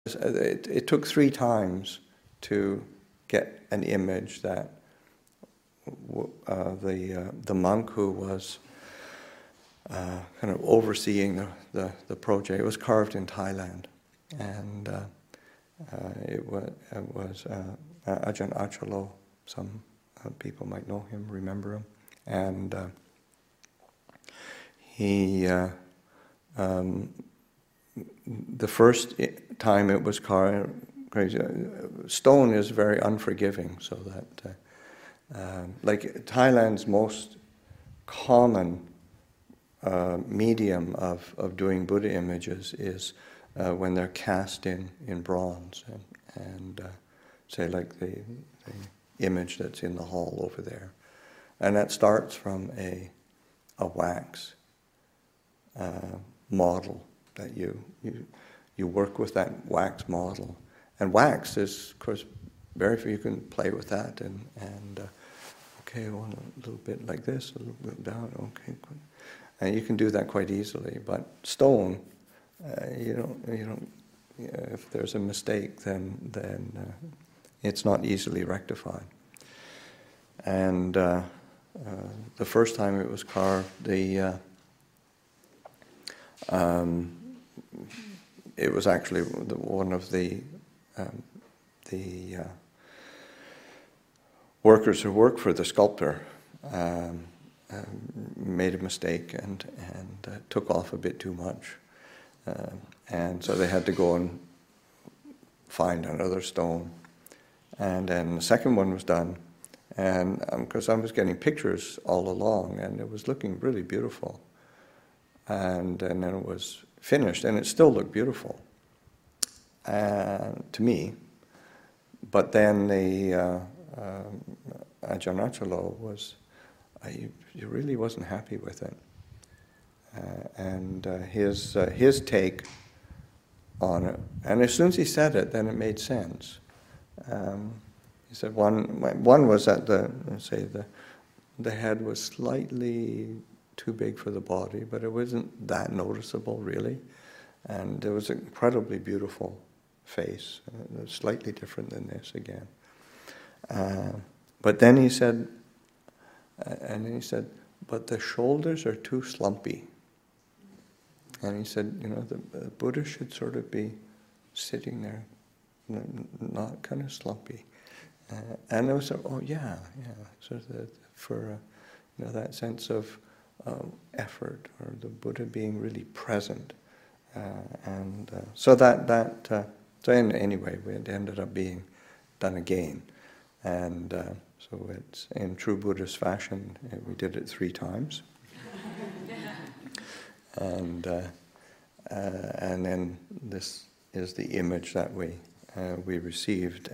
It took 3 times to get an image that the monk who was kind of overseeing the project, it was carved in Thailand, and it was Ajahn Achalo. Some people might know him, remember him, and he. The first time it was carved, stone is very unforgiving, so that like Thailand's most common medium of doing Buddha images is when they're cast in bronze, and say like the image that's in the hall over there, and that starts from a wax model that you work with that wax model, and wax is, of course, very few. You can play with that, and okay, one a little bit like this, a little bit down, okay, good. And you can do that quite easily. But stone, you don't. If there's a mistake, then it's not easily rectified. And the first time it was carved, it was actually one of the workers who worked for the sculptor made a mistake and took off a bit too much, and so they had to go and find another stone. And then the second one was done, and because I was getting pictures all along, and it was looking really beautiful. And then it was finished, and it still looked beautiful to me. But then the Ajahn Achalo he really wasn't happy with it, and his take on it. And as soon as he said it, then it made sense. He said one was that the head was slightly too big for the body, but it wasn't that noticeable, really. And it was an incredibly beautiful face, slightly different than this again. But then he said, but the shoulders are too slumpy. And he said, the Buddha should sort of be sitting there, not kind of slumpy. And it was, so for that sense of effort, or the Buddha being really present, so so anyway, it ended up being done again, and so it's in true Buddhist fashion. We did it 3 times, and then this is the image that we received.